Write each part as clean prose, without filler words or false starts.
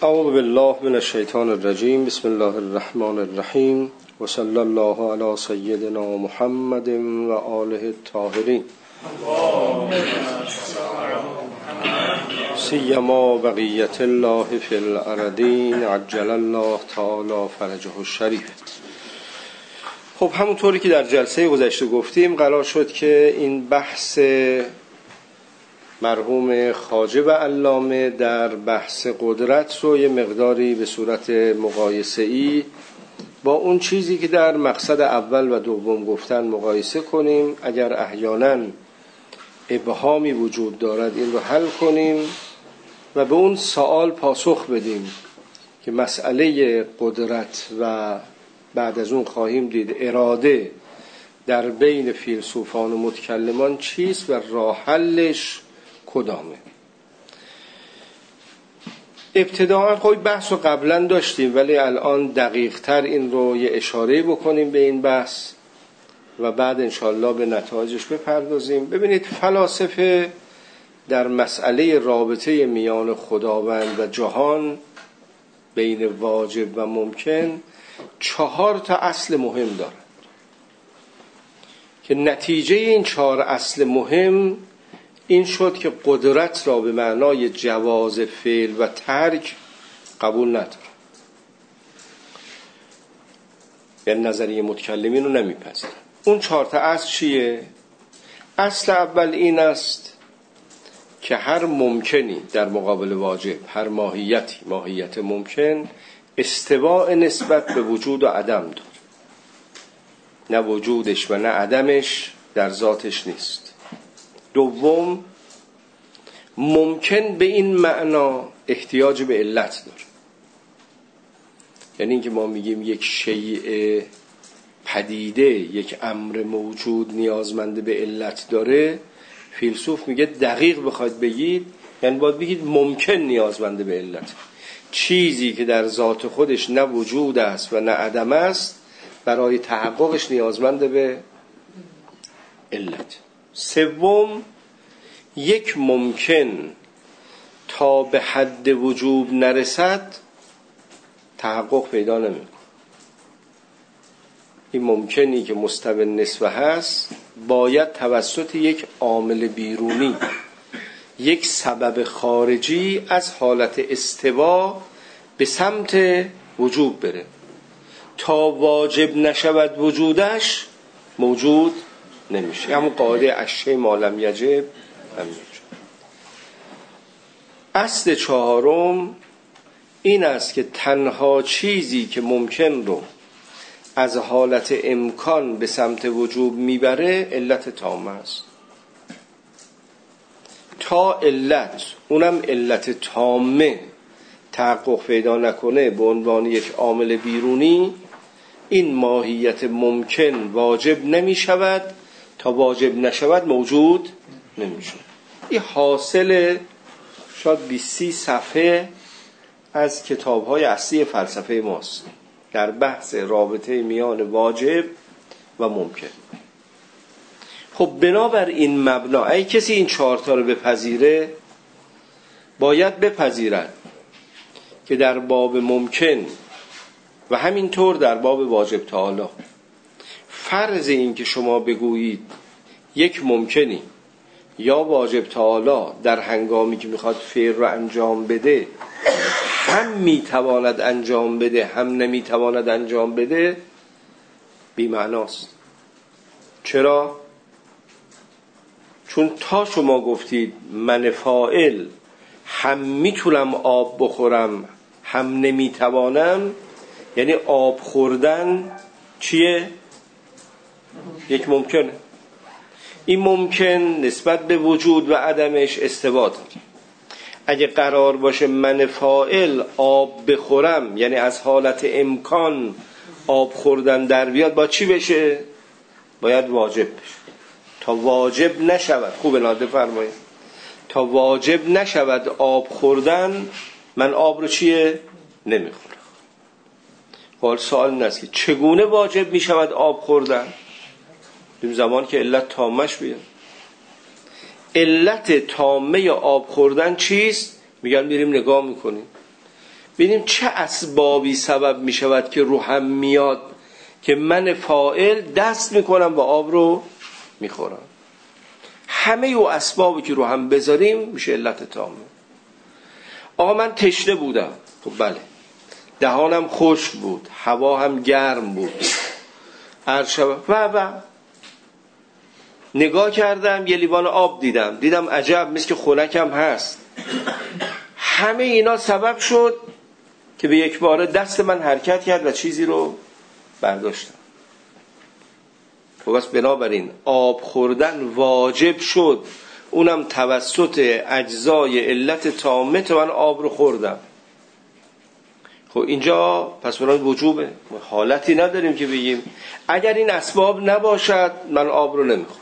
اعوذ بالله من الشیطان الرجیم. بسم الله الرحمن الرحیم و صلی الله علی سیدنا محمد و آله الطاهرین سیما بقیت الله فی الارضین عجل الله تعالی فرجه الشریف. خب همونطوری که در جلسه گذشته گفتیم قرار شد که این بحث مرحوم خواجه و علامه در بحث قدرت رو یه مقداری به صورت مقایسه‌ای با اون چیزی که در مقصد اول و دوم گفتن مقایسه کنیم. اگر احیانا ابهامی وجود دارد این رو حل کنیم و به اون سوال پاسخ بدیم که مسئله قدرت و بعد از اون خواهیم دید اراده در بین فیلسوفان و متکلمان چیست و راه حلش کدامه. ابتداءً خب بحث رو قبلا داشتیم ولی الان دقیق تر این رو یه اشاره بکنیم به این بحث و بعد انشالله به نتایجش بپردازیم. ببینید فلاسفه در مسئله رابطه میان خداوند و جهان بین واجب و ممکن 4 اصل مهم دارند که نتیجه این 4 اصل مهم این شد که قدرت را به معنای جواز فعل و ترک قبول نداره، یعنی نظریه متکلمین رو نمیپذیرن. اون 4 اصل چیه؟ اصل اول این است که هر ممکنی در مقابل واجب، هر ماهیتی، ماهیت ممکن استواء نسبت به وجود و عدم داره، نه وجودش و نه عدمش در ذاتش نیست. دوم، ممکن به این معنا احتیاج به علت داره، یعنی اینکه ما میگیم یک شیء پدیده، یک امر موجود نیازمند به علت داره، فیلسوف میگه دقیق بخواید بگید یعنی باید بگید ممکن نیازمند به علت. چیزی که در ذات خودش نه وجود است و نه عدم است برای تحققش نیازمند به علت. سوم، یک ممکن تا به حد وجوب نرسد تحقق پیدا نمی‌کنه. این ممکنی که مستوی نسبه هست باید توسط یک عامل بیرونی، یک سبب خارجی از حالت استوا به سمت وجوب بره تا واجب نشود وجودش موجود نمیشه. همون قاعده الشیء ما لم یجب همین. اصل 4 این است که تنها چیزی که ممکن رو از حالت امکان به سمت وجوب میبره علت تامه است. تا علت، اونم علت تامه، تحقق پیدا نکنه به عنوان یک عامل بیرونی، این ماهیت ممکن واجب نمی شود. تا واجب نشود موجود نمیشه. این حاصل شاید 20 صفحه از کتاب‌های اصلی فلسفه ماست در بحث رابطه میان واجب و ممکن. خب بنابر این مبنا اگه کسی این 4 رو بپذیره باید بپذیرد که در باب ممکن و همینطور در باب واجب تعالی فرض این که شما بگویید یک ممکنی یا واجب تعالی در هنگامی که میخواد فعل رو انجام بده هم میتواند انجام بده هم نمیتواند انجام بده بی معناست. چرا؟ چون تا شما گفتید من فاعل هم میتونم آب بخورم هم نمیتوانم، یعنی آب خوردن چیه؟ یک ممکنه. این ممکن نسبت به وجود و عدمش استوا داره. اگه قرار باشه من فاعل آب بخورم یعنی از حالت امکان آب خوردن در بیاد، با چی بشه؟ باید واجب بشه. تا واجب نشود، خوب ناده فرمایید، تا واجب نشود آب خوردن من آب رو چیه؟ نمیخورم. حال سوال این است که چگونه واجب میشود آب خوردن؟ این زمان که علت تامش بیاد. علت تامه آب خوردن چیست؟ میگن میریم نگاه میکنیم ببینیم چه اسبابی سبب می شود که روحم میاد که من فاعل دست میکنم و آب رو میخورم. همه او اسبابی که روحم بذاریم میشه علت تامه. آقا من تشنه بودم، خب بله، دهانم خشک بود، هوا هم گرم بود، و نگاه کردم یه لیوان آب دیدم عجب، مثل که خنکم هست. همه اینا سبب شد که به یک باره دست من حرکت کرد و چیزی رو برداشتم. بس بنابراین آب خوردن واجب شد، اونم توسط اجزای علت تامه تا من آب رو خوردم. خب اینجا پس برای وجوبه، حالتی نداریم که بگیم اگر این اسباب نباشد من آب رو نمیخورم.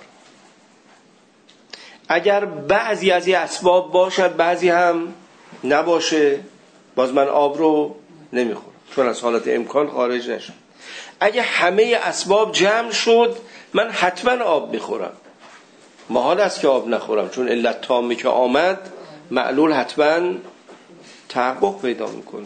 اگر بعضی از این اسباب باشد بعضی هم نباشه باز من آب رو نمیخورم، چون از حالت امکان خارج نشد. اگه همه اسباب جمع شد من حتما آب میخورم، محال است که آب نخورم، چون علت تامه که آمد معلول حتما تحقق پیدا میکنه.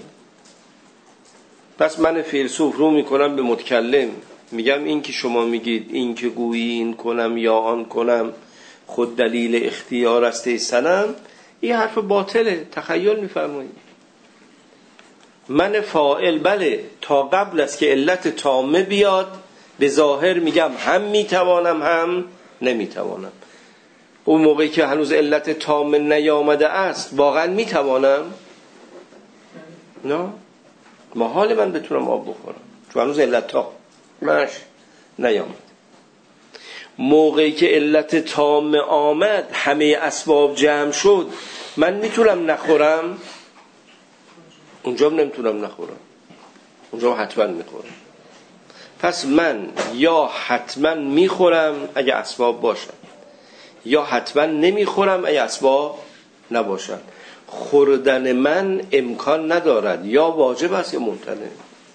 پس من فیلسوف رو میکنم به متکلم، میگم این که شما میگید این که گویی این کنم یا آن کنم خود دلیل اختیار است ای صنم، این حرف باطله، تخیل میفرمایید. من فاعل بله تا قبل است که علت تامه بیاد به ظاهر میگم هم میتوانم هم نمیتوانم. اون موقعی که هنوز علت تامه نیامده است واقعا میتوانم؟ نه، محال من بتونم آب بخورم چون هنوز علت تامش نیامد. موقعی که علت تامه آمد همه اسباب جمع شد من میتونم نخورم؟ اونجا نمیتونم نخورم، اونجا حتما میخورم. پس من یا حتما میخورم اگه اسباب باشن، یا حتما نمیخورم اگه اسباب نباشن. خوردن من امکان ندارد، یا واجب است یا ممتنع.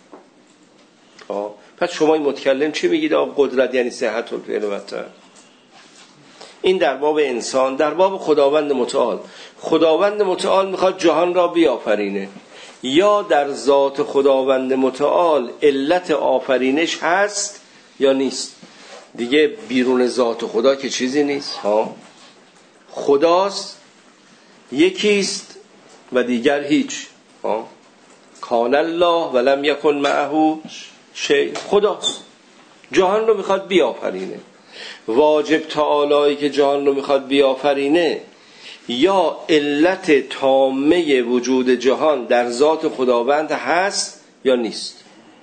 پس شما این متکلم چی میگید؟ قدرت یعنی صحت الفعل و ترک. این در باب انسان. در باب خداوند متعال، خداوند متعال میخواد جهان را بیافرینه، یا در ذات خداوند متعال علت آفرینش هست یا نیست. دیگه بیرون ذات خدا که چیزی نیست. خداست، یکیست و دیگر هیچ. کان الله ولم یکن معه شیء. خداست، جهان رو میخواد بیافرینه. واجب تعالی که جهان رو میخواد بیافرینه، یا علت تامه وجود جهان در ذات خداوند هست یا نیست.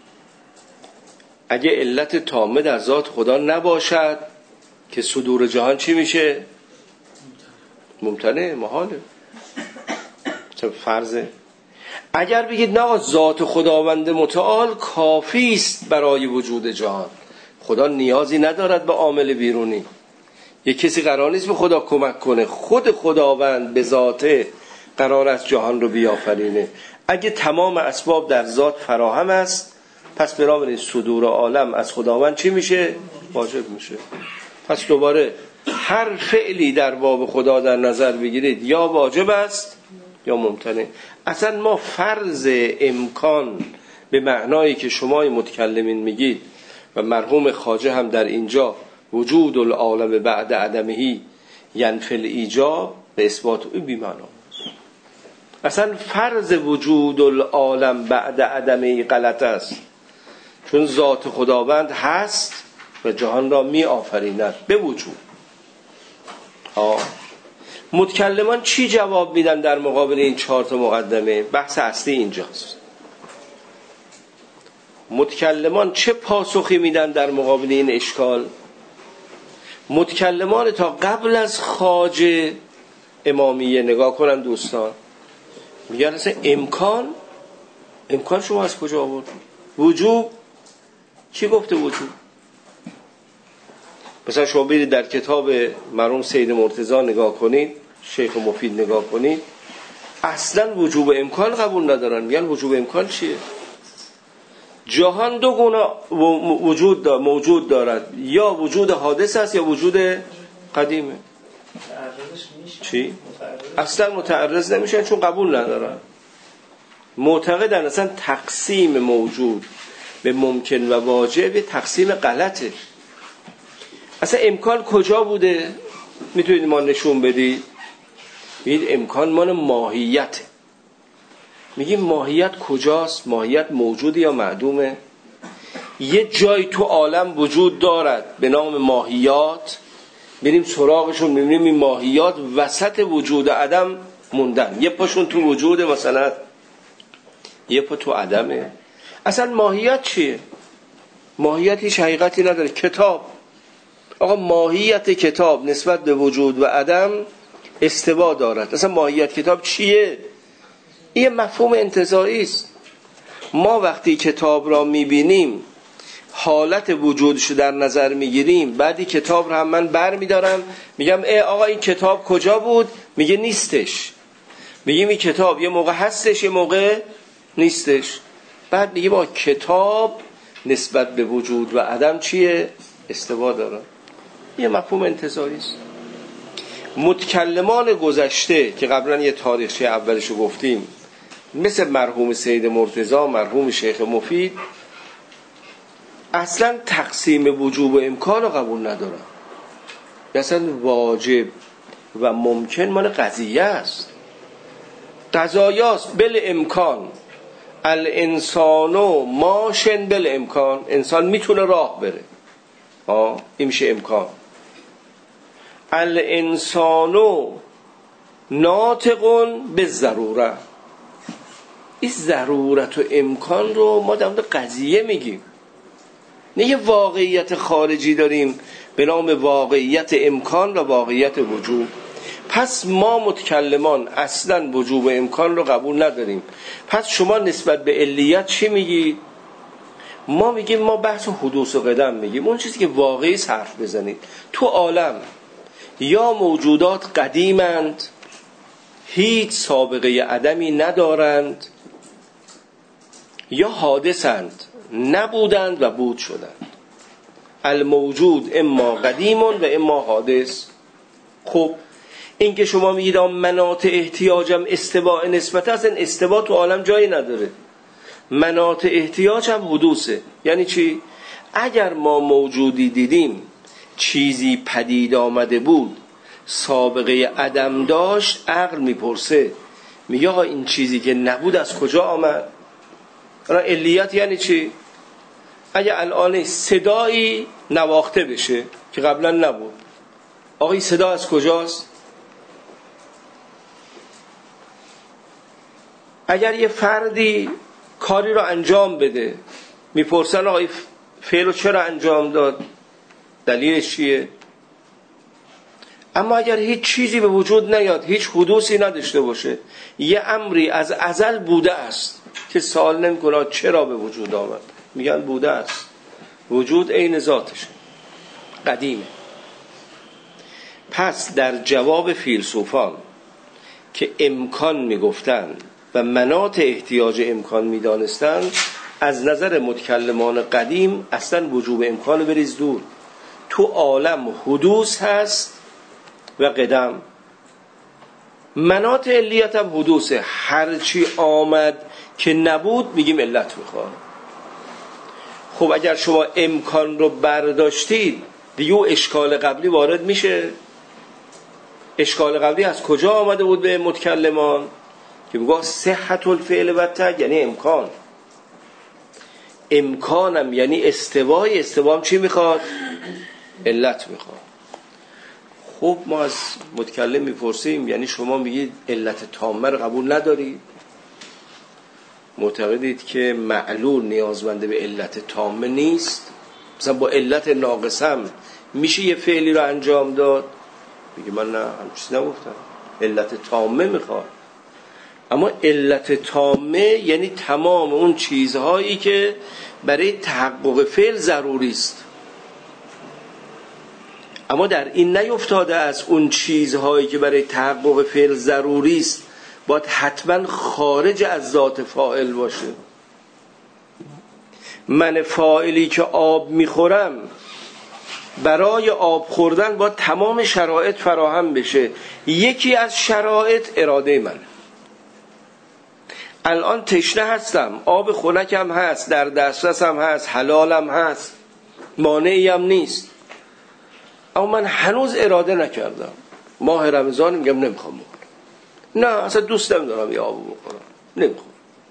اگه علت تامه در ذات خدا نباشد که صدور جهان چی میشه؟ ممتنع، محاله، چه فرضه. اگر بگید نه ذات خداوند متعال کافی است برای وجود جهان، خدا نیازی ندارد به عامل بیرونی، یک کسی قرار نیست به خدا کمک کنه، خود خداوند به ذاته قرار است جهان رو بیافرینه. اگه تمام اسباب در ذات فراهم است پس بنابراین صدور عالم از خداوند چی میشه؟ واجب میشه. پس دوباره هر فعلی در باب خدا در نظر بگیرید یا واجب است یا ممتنع. اصلا ما فرض امکان به معنایی که شما متکلمین میگید و مرحوم خواجه هم در اینجا وجود العالم بعد عدمهی ینفی الایجاب به اثبات او بی‌معنا. اصلا فرض وجود العالم بعد عدمهی غلط است، چون ذات خداوند هست و جهان را می آفریند به وجود. متکلمان چی جواب میدن در مقابل این 4 مقدمه؟ بحث اصلی اینجاست. متکلمان چه پاسخی میدن در مقابل این اشکال؟ متکلمان تا قبل از خواجه امامیه نگاه کنن دوستان، میگن اصلا امکان شما از کجا آوردید؟ وجوب کی گفته وجوب؟ مثلا شما برید در کتاب مرحوم سید مرتضی نگاه کنید، شیخ مفید نگاه کنید، اصلا وجوب امکان قبول ندارن. میگن وجوب امکان چیه؟ جهان 2 گونه موجود دارد، یا وجود حادث است یا وجود قدیمه. چی؟ اصلا متعرض نمیشن چون قبول ندارن. معتقدن اصلا تقسیم موجود به ممکن و واجب تقسیم غلطه. اصلا امکان کجا بوده؟ میتونید ما نشون بدید؟ میگید امکان مال ماهیته. میگیم ماهیت کجاست؟ ماهیت موجود یا معدومه؟ یه جای تو عالم وجود دارد به نام ماهیات، بریم سراغشون میبینیم این ماهیات وسط وجود عدم موندن. یه پاشون تو وجود، مثلا یه پا تو عدمه. اصلا ماهیت چیه؟ ماهیت هیچ حقیقتی نداره. کتاب، آقا ماهیت کتاب نسبت به وجود و عدم استوا دارد. اصلا ماهیت کتاب چیه؟ این مفهوم انتزاعی است. ما وقتی کتاب را میبینیم حالت وجودشو در نظر میگیریم، بعدی کتاب را هم من بر میدارم میگم ای آقا این کتاب کجا بود؟ میگه نیستش. میگیم این کتاب یه موقع هستش یه موقع نیستش. بعد میگیم آقا کتاب نسبت به وجود و عدم چیه؟ استوا داره. یه مفهوم انتزاعی است. متکلمان گذشته که قبلا یه تاریخچه اولشو گفتیم، مثل مرحوم سید مرتضی، مرحوم شیخ مفید، اصلا تقسیم وجوب و امکان رو قبول ندارن. اصلا واجب و ممکن مال قضیه است، قضایاست. بل امکان الانسانو ماشن بل امکان، انسان میتونه راه بره، این میشه امکان. الانسانو ناطقون به ضروره، این ضرورت و امکان رو ما در مورد قضیه میگیم، نه یه واقعیت خارجی داریم به نام واقعیت امکان و واقعیت وجود. پس ما متکلمان اصلا وجوب و امکان رو قبول نداریم. پس شما نسبت به علیت چی میگید؟ ما میگیم ما بحث حدوث و قدم میگیم، اون چیزی که واقعی حرف بزنید. تو عالم یا موجودات قدیمند، هیچ سابقه عدمی ندارند، یا حادثند، نبودند و بود شدند. الموجود اما قدیم و اما حادث. خب این که شما میگید مناط احتیاجم استواء نسبت است، این استواء تو عالم جایی نداره. مناط احتیاج هم حدوثه. یعنی چی؟ اگر ما موجودی دیدیم چیزی پدید آمده بود سابقه عدم داشت، عقل میپرسه میگه آقا این چیزی که نبود از کجا آمد؟ علیت یعنی چی؟ اگه الان صدایی نواخته بشه که قبلا نبود، آقا این صدا از کجاست؟ اگر یه فردی کاری رو انجام بده میپرسن آقا این فعل رو چرا انجام داد؟ دلیلش چیه؟ اما اگر هیچ چیزی به وجود نیاد، هیچ حدوثی نداشته باشه، یه امری از ازل بوده است که سوال نمی‌کنه چرا به وجود آمد، میگن بوده است. وجود عین ذاتشه، قدیمه. پس در جواب فیلسوفان که امکان میگفتن و مناط احتیاج امکان میدانستن، از نظر متکلمان قدیم اصلا وجوب امکان بریز دور. تو عالم حدوث هست و قدم، مناط علیت هم حدوثه. هرچی آمد که نبود میگیم علت میخواد. خب اگر شما امکان رو برداشتید دیگه او اشکال قبلی وارد میشه. اشکال قبلی از کجا آمده بود به متکلمان؟ که میگه صحت الفعل و تک، یعنی امکان. امکانم یعنی استوای، استوام چی میخواد؟ علت میخواد. خب ما از متکلم میپرسیم یعنی شما میگید علت تامه رو قبول ندارید؟ معتقدید که معلول نیازمنده به علت تامه نیست؟ مثلا با علت ناقصم میشه یه فعلی رو انجام داد؟ میگه من نه، همچین چیزی نگفتم، علت تامه میخواد. اما علت تامه یعنی تمام اون چیزهایی که برای تحقق فعل ضروری است. اما در این نیفتاده از اون چیزهایی که برای تحقق فعل ضروری است باید حتما خارج از ذات فاعل باشه. من فاعلی که آب میخورم، برای آب خوردن باید تمام شرایط فراهم بشه. یکی از شرایط اراده من. الان تشنه هستم، آب خنکم هست، در دسترسم هست، حلالم هست، مانعی هم نیست، اما من هنوز اراده نکردم. ماه رمضان میگم نمیخوام بخورم، نه اصلا دوست نمیدارم یه آب بخورم، نمیخوام.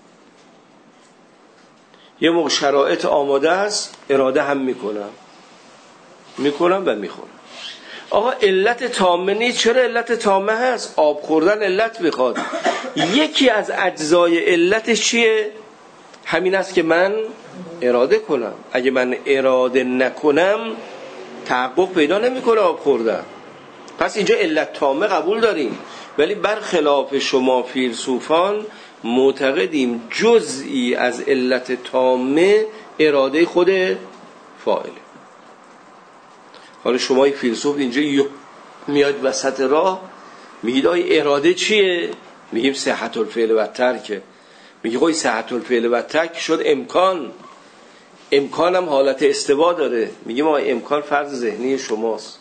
یه موقع شرایط آماده است، اراده هم میکنم و میخورم. آقا علت تامه نیست. چرا علت تامه هست؟ آب خوردن علت میخواد. یکی از اجزای علتش چیه؟ همین است که من اراده کنم. اگه من اراده نکنم تحقق پیدا نمیکنه آب خوردن. پس اینجا علت تامه قبول داریم، ولی برخلاف شما فیلسوفان معتقدیم جزئی از علت تامه اراده خود فاعله. حالا شما فیلسوف اینجا میاد وسط راه میگید آی اراده چیه؟ میگیم صحت الفعل و ترک. میگه خب صحت الفعل و ترک شد امکان هم حالت استوا داره. میگیم آی امکان فرض ذهنی شماست.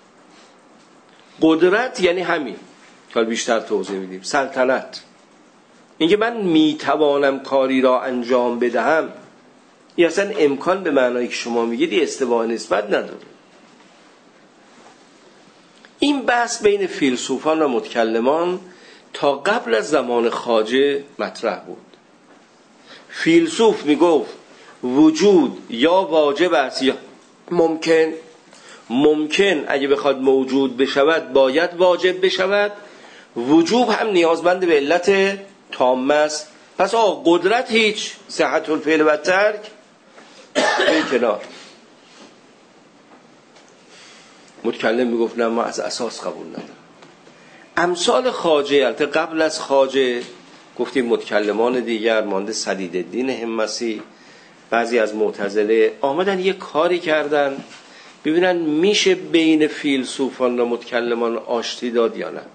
قدرت یعنی همین که بیشتر توضیح میدیم. سلطنت اینکه من میتوانم کاری را انجام بدهم، این اصلا امکان به معنایی که شما میگید استوا نسبت نداره. این بحث بین فیلسوفان و متکلمان تا قبل از زمان خواجه مطرح بود. فیلسوف میگفت وجود یا واجب است یا ممکن اگه بخواد موجود بشود باید واجب بشود. وجوب هم نیازمند به علت تامه است. پس قدرت هیچ، صحت الفعل و ترک به کنار. متکلم میگفت نه ما از اساس قبول ندارم. امثال خواجه، البته قبل از خواجه گفتیم متکلمان دیگر مانده سدیدالدین همسی، بعضی از معتزله آمدن یه کاری کردن ببینن میشه بین فیلسوفان و متکلمان آشتی داد یا نه.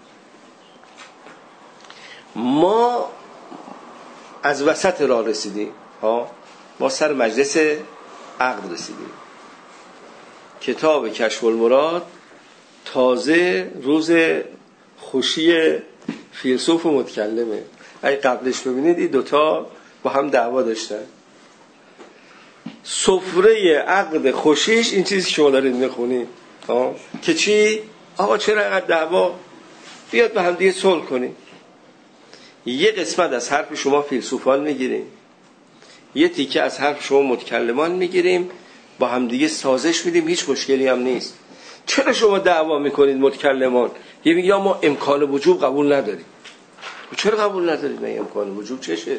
ما از وسط راه رسیدیم، ما سر مجلس عقد رسیدیم. کتاب کشف المراد تازه روز خوشی فیلسوف و متکلمه. اگه قبلش ببینید این دوتا با هم دعوا داشتن. سفره عقد خوشیش این چیزی که شما دارید میخونید که چی؟ آقا چرا اینقدر دعوا؟ بیاد با هم دیگه صلح کنیم. یه قسمت از حرف شما فیلسوفان میگیریم، یه تیکه از حرف شما متکلمان میگیریم، با هم دیگه سازش میدیم، هیچ مشکلی هم نیست. چرا شما دعوا میکنید متکلمان؟ یه میگه ما امکان وجوب قبول نداریم. چرا قبول ندارید؟ نه امکان وجوب چشه؟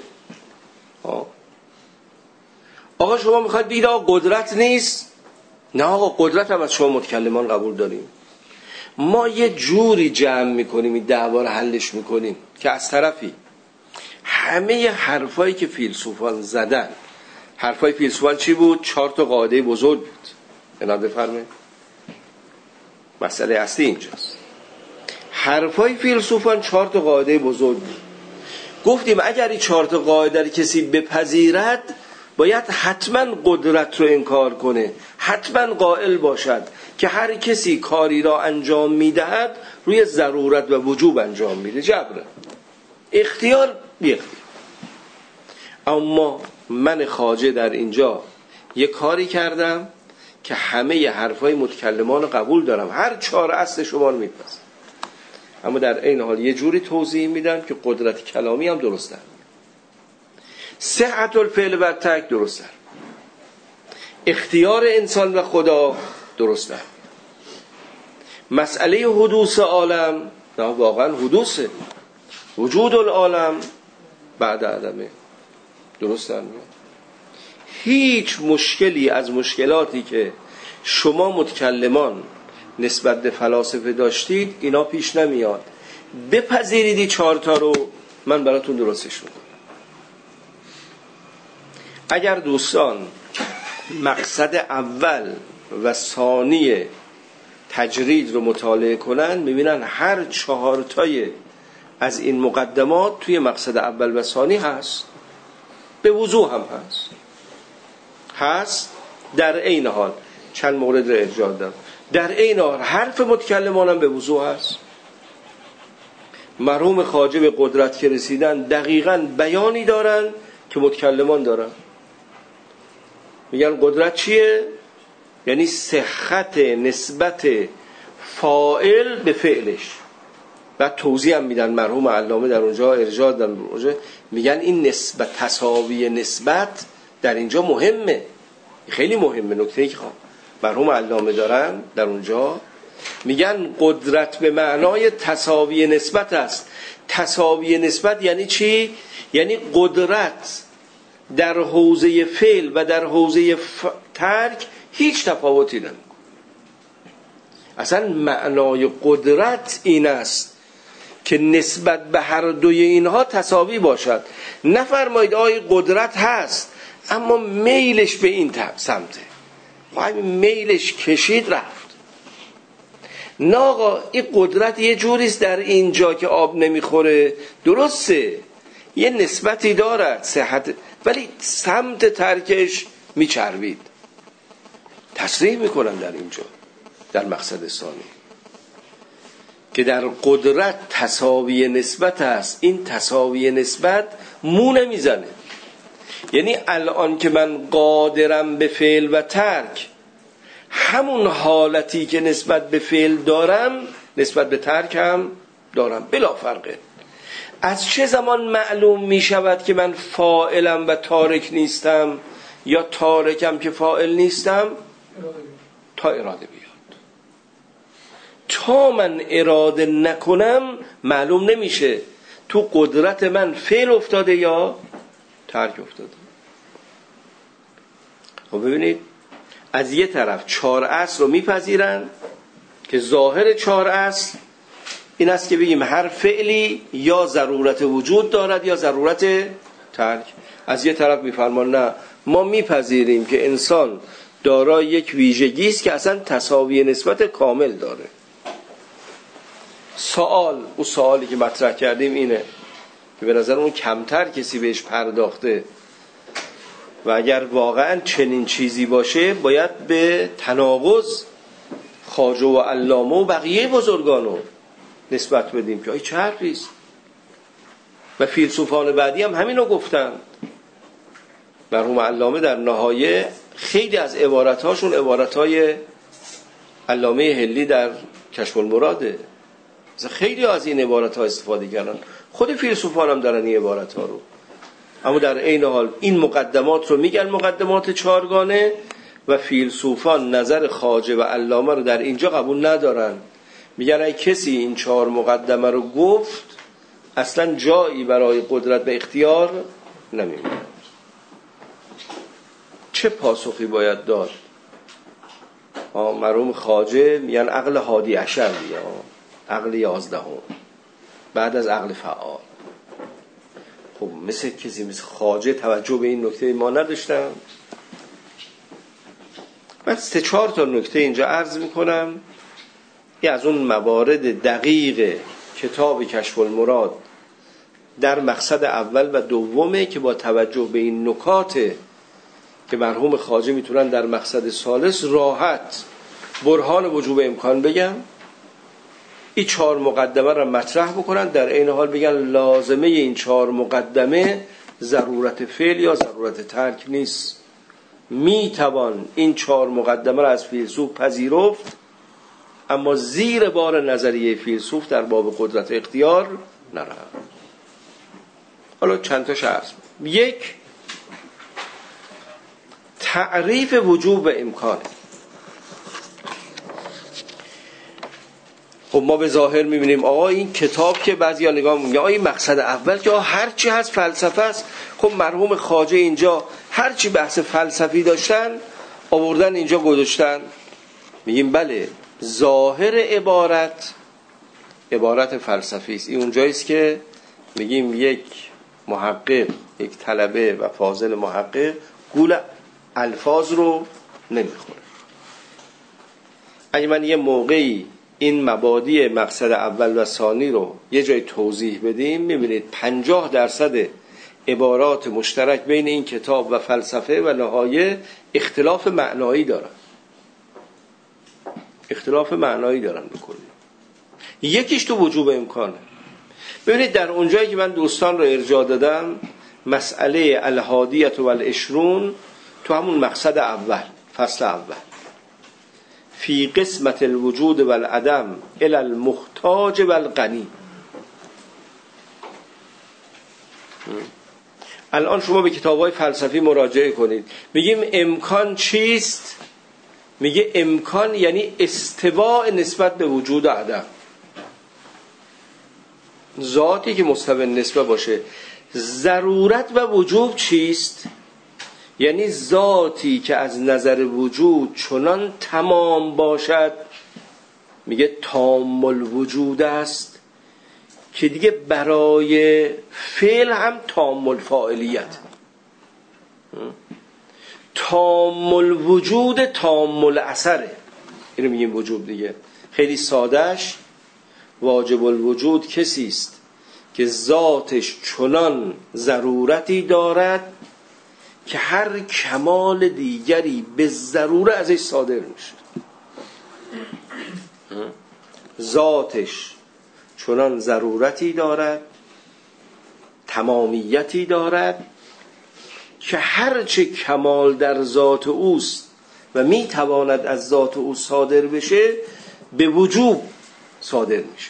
آقا شما میخواید بگید آقا قدرت نیست؟ نه آقا قدرت هم از شما متکلمان قبول داریم. ما یه جوری جمع میکنیم این دعوا رو حلش میکنیم که از طرفی همه حرفایی که فیلسوفان زدن، حرفای فیلسوفان چی بود؟ 4 تا قاعده بزرگ بود. اینا بفرمایید. مسئله اصلی اینجاست. حرفای فیلسوفان 4 تا قاعده بزرگ بود. گفتیم اگر این 4 تا قاعده رو کسی بپذیرد باید حتما قدرت رو انکار کنه، حتما قائل باشد که هر کسی کاری را انجام میدهد روی ضرورت و وجوب انجام میده، جبره، اختیار بی اختیار. اما من خواجه در اینجا یه کاری کردم که همه حرفای متکلمان رو قبول دارم، هر 4 اصل شما رو میپذیرم، اما در این حال یه جوری توضیح میدم که قدرت کلامی هم درسته، صحت الفعل و ترک درسته، اختیار انسان و خدا درسته، مسئله حدوث عالم نه واقعا حدوثه، وجود العالم بعد عدمه، درسته. هیچ مشکلی از مشکلاتی که شما متکلمان نسبت به فلاسفه داشتید اینا پیش نمیاد. بپذیریدی 4 تا رو، من براتون درستش میکنم. اگر دوستان مقصد اول و ثانی تجرید رو مطالعه کنن میبینن هر 4 تای از این مقدمات توی مقصد اول و ثانی هست، به وضوح هم هست. در این حال چند مورد رو ارجاع دادم. در این حال حرف متکلمان هم به وضوح هست. مرحوم خواجه به قدرت که رسیدن دقیقاً بیانی دارن که متکلمان دارن. میگن قدرت چیه؟ یعنی صحت نسبت فاعل به فعلش. بعد توضیح هم میدن مرحوم علامه در اونجا، ارجاع در اونجا میگن این نسبت، تساوی نسبت در اینجا مهمه، خیلی مهمه. نکته‌ای که مرحوم علامه دارن در اونجا میگن قدرت به معنای تساوی نسبت است. تساوی نسبت یعنی چی؟ یعنی قدرت در حوزه فعل و در حوزه ترک هیچ تفاوتی نمیکنه. اصلا معنای قدرت این است که نسبت به هر دوی اینها تساوی باشد. نفرمایید آقای قدرت هست اما میلش به این سمته، خواهی میلش کشید رفت. نه آقا این قدرت یه جوریست در اینجا که آب نمیخوره، درسته یه نسبتی دارد صحت، ولی سمت ترکش میچربید. تصریح میکنن در اینجا در مقصد ثانی که در قدرت تساوی نسبت است. این تساوی نسبت مو نمیزنه. یعنی الان که من قادرم به فعل و ترک، همون حالتی که نسبت به فعل دارم نسبت به ترک هم دارم، بلا فرقه. از چه زمان معلوم می شود که من فاعلم و تارک نیستم یا تارکم که فاعل نیستم؟ تا اراده بیاد. تا من اراده نکنم معلوم نمیشه تو قدرت من فعل افتاده یا ترک افتاده. خب ببینید از یه طرف 4 اصل رو میپذیرن که ظاهر 4 اصل این است که بگیم هر فعلی یا ضرورت وجود دارد یا ضرورت ترک. از یه طرف میفرمان نه، ما میپذیریم که انسان دارای یک ویژگی است که اصلا تساوی نسبت کامل داره. سوالی که مطرح کردیم اینه که به نظر اون کمتر کسی بهش پرداخته و اگر واقعا چنین چیزی باشه باید به تناقض خواجه و علامه و بقیه بزرگانو نسبت بدیم که چه حرفیست. و فیلسوفان بعدی هم همینو گفتن. مرحوم علامه در نهایه خیلی از عبارتهاشون عبارتهای علامه حلی در کشف المراده، خیلی از این عبارتها استفاده کردن. خود فیلسوفان هم دارن این عبارتها رو، اما در عین حال این مقدمات رو میگن مقدمات 4گانه و فیلسوفان نظر خواجه و علامه رو در اینجا قبول ندارن. میگن ای کسی این 4 مقدمه رو گفت اصلا جایی برای قدرت به اختیار نمیمونه. چه پاسخی باید داد؟ مرحوم خواجه میگن عقل هادی عشر یا عقل 11 بعد از عقل فعال. خب مثل کسی مثل خواجه توجه به این نکته ما نداشتم. من 3-4 تا نکته اینجا عرض میکنم. این از اون موارد دقیق کتاب کشف المراد در مقصد اول و دومه که با توجه به این نکات که مرحوم خواجه میتونن در مقصد ثالث راحت برهان وجوب امکان بگم، این 4 مقدمه را مطرح بکنن، در این حال بگن لازمه این 4 مقدمه ضرورت فعل یا ضرورت ترک نیست. میتوان این 4 مقدمه را از فیلسوف پذیرفت اما زیر بار نظریه فیلسوف در باب قدرت اختیار نرفت. حالا چند تا شرط. 1 تعریف وجوب و امکان. خب ما به ظاهر میبینیم آقا این کتاب که بعضیا نگاه میگن آقا این مقصد اول که هر چی هست فلسفه است. خب مرحوم خواجه اینجا هر چی بحث فلسفی داشتن آوردن اینجا گذاشتن. میگیم بله ظاهر عبارت فلسفی است. این اونجاییست که میگیم یک محقق، یک طلبه و فاضل محقق گول الفاظ رو نمیخوره. اگه من یه موقعی این مبادی مقصد اول و ثانی رو یه جای توضیح بدیم میبینید 50% عبارات مشترک بین این کتاب و فلسفه و نهایه اختلاف معنایی دارن. اختلاف معنایی دارن بکنیم. یکیش تو وجوب امکانه. ببینید در اونجایی که من دوستان رو ارجاع دادم، مسئله الهادیت و العشرون تو همون مقصد اول، فصل اول، فی قسمت الوجود و العدم الی المحتاج و الغنی. الان شما به کتاب‌های فلسفی مراجعه کنید، میگیم امکان چیست؟ میگه امکان یعنی استواء نسبت به وجود و عدم. ذاتی که مستوی نسبت باشه. ضرورت و وجوب چیست؟ یعنی ذاتی که از نظر وجود چنان تمام باشد، میگه تام الوجود است، که دیگه برای فعل هم تام الفاعلیت، تام الوجود تام الاثره. اینو میگیم وجوب دیگه. خیلی سادهش، واجب الوجود کسی است که ذاتش چنان ضرورتی دارد که هر کمال دیگری به ضروره ازش صادر میشه. ذاتش چنان ضرورتی دارد، تمامیتی دارد که هر چه کمال در ذات اوست و میتواند از ذات او صادر بشه به وجوب صادر میشه.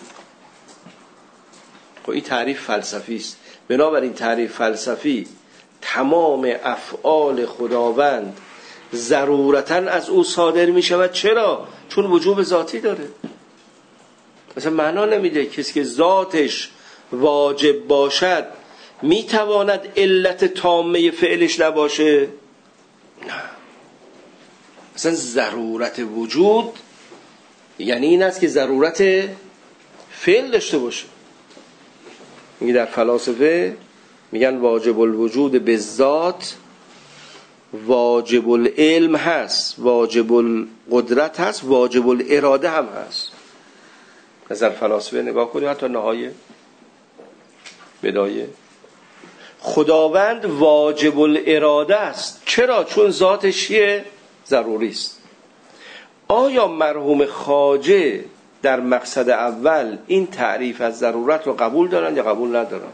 خب این تعریف فلسفی است. بنابراین تعریف فلسفی تمام افعال خداوند ضرورتاً از او صادر می شود. چرا؟ چون وجوب ذاتی داره. مثلا معنا نمیده کسی که ذاتش واجب باشد می تواند علت تامه فعلش نباشه. نه، مثلا ضرورت وجود یعنی این است که ضرورت فعل داشته باشه. میگه در فلاسفه میگن واجب الوجود به ذات، واجب العلم هست، واجب القدرت هست، واجب الاراده هم هست. نظر فلاسفه نگاه کنید، حتی نهایه بدایه. خداوند واجب الاراده است. چرا؟ چون ذاتش چیه؟ ضروری است. آیا مرحوم خواجه در مقصد اول این تعریف از ضرورت رو قبول دارن یا قبول ندارن؟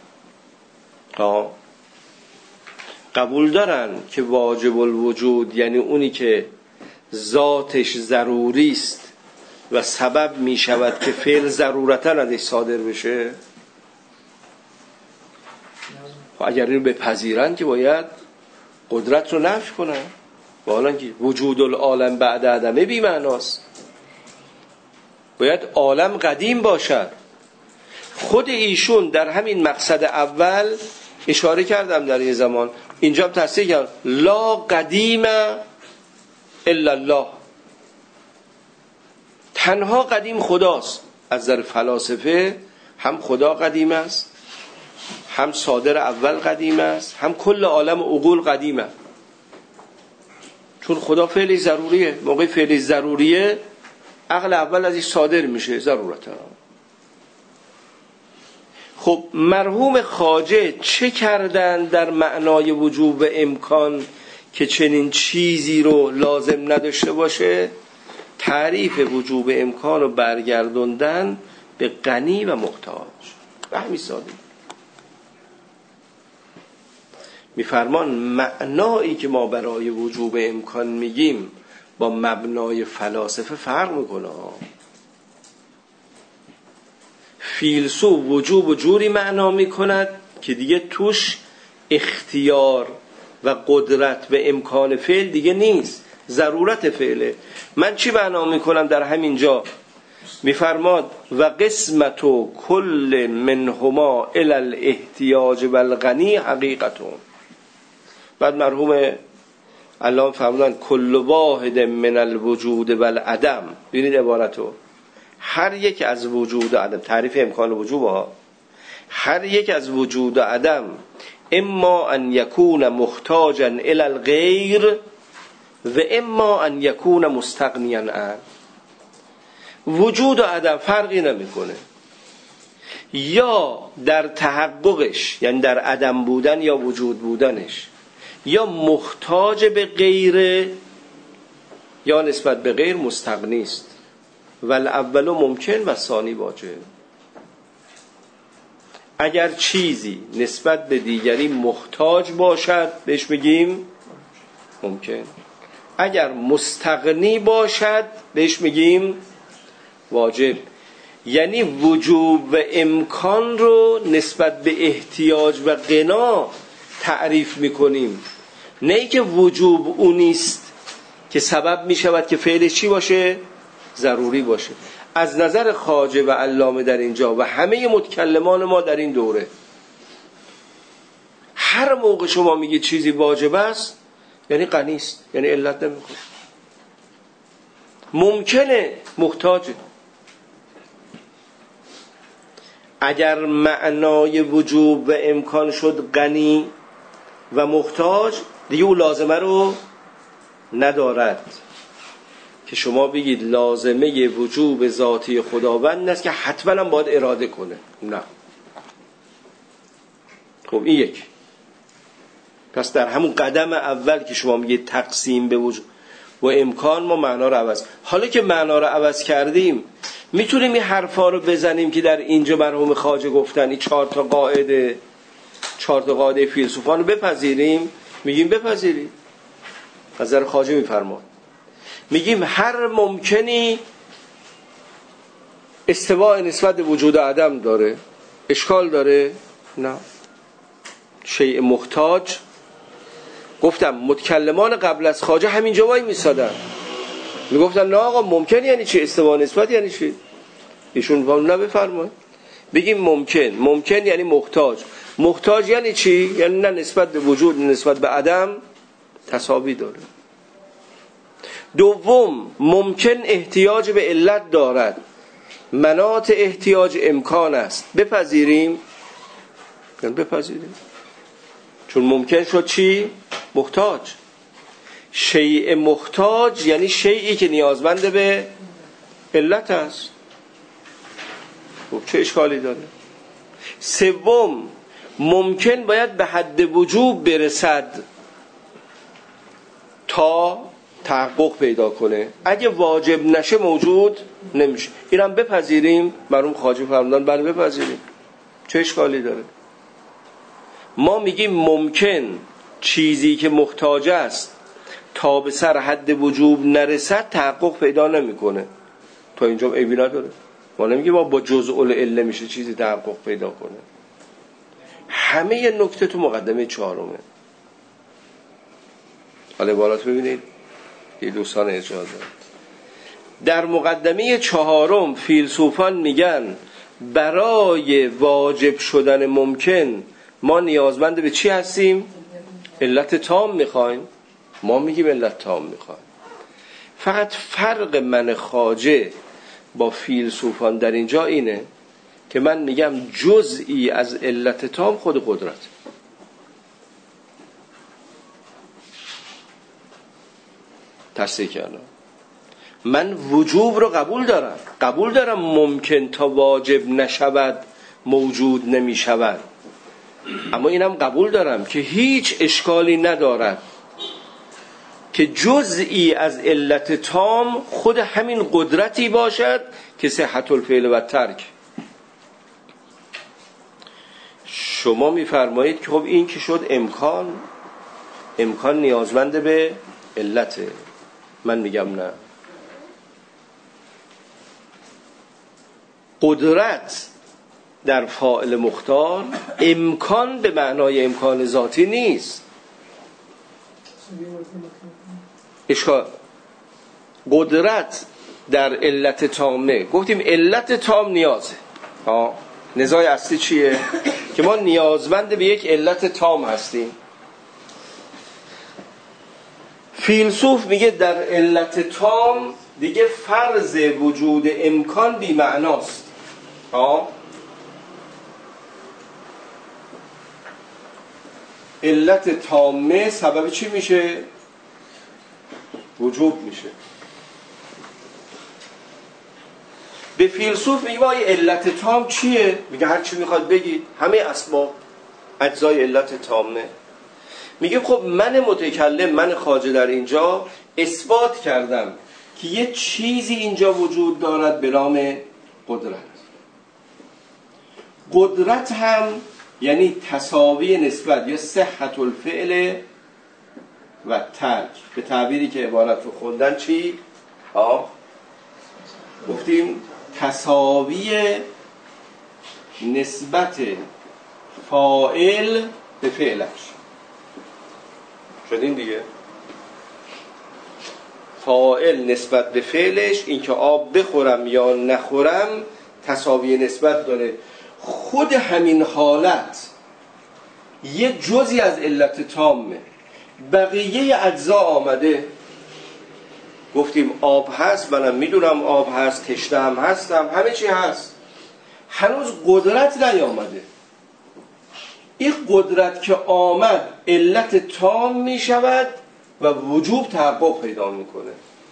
قبول دارن که واجب الوجود یعنی اونی که ذاتش ضروری است و سبب می شود که فعل ضرورتاً ازش صادر بشه. اگر این بپذیرن که باید قدرت رو نفی کنن، والا که وجود العالم بعد عدمه بی معناست. باید عالم قدیم باشد. خود ایشون در همین مقصد اول اشاره کردم در یه زمان، اینجا تصریح کردم لا قدیم الا الله، تنها قدیم خداست. از نظر فلاسفه هم خدا قدیم است، هم صادر اول قدیم است، هم کل عالم عقول قدیمه. چون خدا فعلی ضروریه، موقع فعلی ضروریه عقل اول ازش صادر میشه ضرورتا. خب مرحوم خواجه چه کردن در معنای وجوب و امکان که چنین چیزی رو لازم نداشته باشه؟ تعریف وجوب امکان رو برگردوندن به غنی و محتاج. به همین سادگی. میفرمان معنایی که ما برای وجوب امکان میگیم با مبنای فلاسفه فرق میکنه. فیلسوف وجوب و جوری معنا میکند که دیگه توش اختیار و قدرت و امکان فعل دیگه نیست، ضرورت فعله. من چی معنا میکنم در همین جا؟ میفرماد و قسمت کل منهما الی الاحتیاج و الغنی حقیقتون. بعد مرحوم الله فرمودن کل واحد من الوجود و العدم. ببینید عبارتو، هر یک از وجود و عدم، تعریف امکان و وجود ها، هر یک از وجود و عدم اما ان یکون محتاجا الی الغیر و اما ان یکون مستغنیا عنه. وجود و عدم فرقی نمیکنه، یا در تحققش یعنی در عدم بودن یا وجود بودنش، یا محتاج به غیره یا نسبت به غیر مستغنی است. والاول ممکن و ثانی واجب. اگر چیزی نسبت به دیگری محتاج باشد بهش بگیم ممکن. اگر مستغنی باشد بهش میگیم واجب. یعنی وجوب و امکان رو نسبت به احتیاج و غنا تعریف میکنیم، نه ای که وجوب اونیست که سبب میشود که فعلش چی باشه؟ ضروری باشه. از نظر خواجه و علامه در اینجا و همه متکلمان ما در این دوره، هر موقع شما میگید چیزی واجب است یعنی غنی است، یعنی علت نمیخواد. ممکنه محتاجه. اگر معنای وجوب و امکان شد غنی و محتاج، دیگه او لازمه رو ندارد که شما بگید لازمه وجوب ذاتی خداوند است که حتما هم باید اراده کنه. نه. خب این یک. پس در همون قدم اول که شما میگید تقسیم به وجوب و امکان، ما معنا رو عوض. حالا که معنا رو عوض کردیم، میتونیم این حرفا رو بزنیم که در اینجا مرحوم خواجه گفتن، این 4 تا قاعده فیلسوفان رو بپذیریم؟ میگیم بپذیریم. از نظر خواجه میفرماد، میگیم هر ممکنی استواء نسبت وجود عدم داره. اشکال داره؟ نه. شیء محتاج، گفتم متکلمان قبل از خواجه همینجا وای میسادن، میگفتن نه آقا ممکن یعنی چی؟ استواء نسبت یعنی چی؟ ایشون نه بفرمایید بگیم ممکن یعنی محتاج یعنی چی؟ یعنی نه نسبت به وجود نسبت به عدم تساوی داره. دوم، ممکن احتیاج به علت دارد، مناط احتیاج امکان است. بپذیریم؟ یعنی بپذیریم، چون ممکن شد چی؟ محتاج. شیء محتاج یعنی شیئی که نیازمند به علت است. خب چه اشکالی داره؟ سوم، ممکن باید به حد وجوب برسد تا تحقق پیدا کنه. اگه واجب نشه موجود نمیشه. اینم بپذیریم؟ مرحوم خواجه فرمودن بله بپذیریم. چه اشکالی داره؟ ما میگیم ممکن چیزی که محتاج است تا به سر حد وجوب نرسد تحقق پیدا نمیکنه. تا اینجا عیبی نداره. ما نمیگیم با جزء العله میشه چیزی تحقق پیدا کنه. همه نکته تو مقدمه 4. حالا بالات ببینید یه دوستان اجازه. در مقدمه 4 فیلسوفان میگن برای واجب شدن ممکن ما نیازمند به چی هستیم؟ علت تام میخوایم. ما میگیم علت تام میخوایم. فقط فرق من خواجه با فیلسوفان در اینجا اینه که من میگم جزئی از علت تام خود قدرت. تصحیح کردم. من وجوب رو قبول دارم ممکن تا واجب نشود موجود نمی شود، اما اینم قبول دارم که هیچ اشکالی ندارد که جزئی از علت تام خود همین قدرتی باشد که صحت الفعل و ترک. شما میفرمایید که خب این که شد امکان نیازمند به علته. من میگم نه. قدرت در فاعل مختار امکان به معنای امکان ذاتی نیست. اشکال قدرت در علت تامه، گفتیم علت تام نیازه. نزاع اصلی چیه؟ که ما نیازمند به یک علت تام هستیم. فیلسوف میگه در علت تام دیگه فرض وجود امکان بی معناست. علت تامه سبب چی میشه؟ وجوب میشه. به فیلسوف میگه علت تام چیه؟ میگه هر چی میخواد بگید، همه اسباب اجزای علت تامه. میگه خب من متکلم، من خواجه در اینجا اثبات کردم که یه چیزی اینجا وجود دارد به نام قدرت. قدرت هم یعنی تساوی نسبت یا صحت الفعل و ترک. به تعبیری که عبارت رو خوندن چی؟ گفتیم تساوی نسبت فاعل به فعلش. شدین دیگه؟ فاعل نسبت به فعلش، این که آب بخورم یا نخورم تساوی نسبت داره. خود همین حالت یه جزئی از علت تامه. بقیه اجزا آمده، گفتیم آب هست، منم میدونم آب هست، تشنه هم هستم، همه چی هست، هنوز قدرت نیامده. این قدرت که آمد علت تام میشود و وجوب تحقق پیدا میکنه.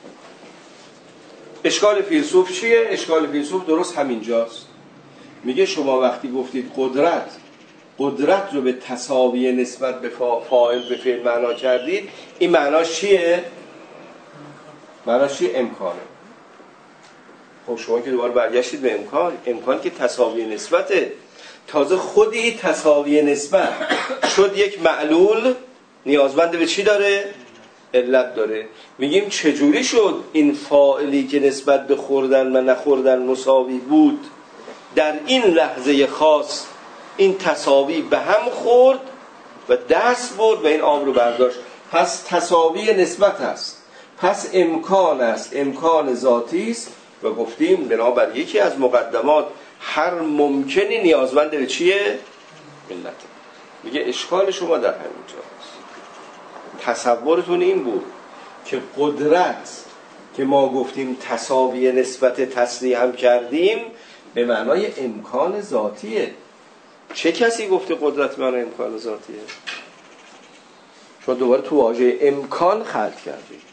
اشکال فیلسوف چیه؟ اشکال فیلسوف درست همینجاست. میگه شما وقتی گفتید قدرت رو به تساوی نسبت به فاعل به فعل معنا کردید، این معناش چیه؟ معناش چیه؟ امکانه. خب شما که دوباره برگشتید به امکان که تساوی نسبته. تازه خودی تساوی نسبت شد یک معلول نیازمند به چی داره؟ علت داره. میگیم چجوری شد این فاعلی که نسبت به خوردن و نخوردن مساوی بود در این لحظه خاص این تساوی به هم خورد و دست برد و این آب رو برداشت؟ پس تساوی نسبت است، پس امکان است، امکان ذاتی است. و گفتیم بنابر یکی از مقدمات هر ممکنی نیازمند به چیه؟ علت. میگه اشکال شما در همین جاست. تصورتون این بود که قدرت که ما گفتیم تساوی نسبت تصریح هم کردیم به معنای امکان ذاتیه. چه کسی گفته قدرت معنای امکان ذاتیه؟ شما دوباره تو واژه امکان خلط کردید.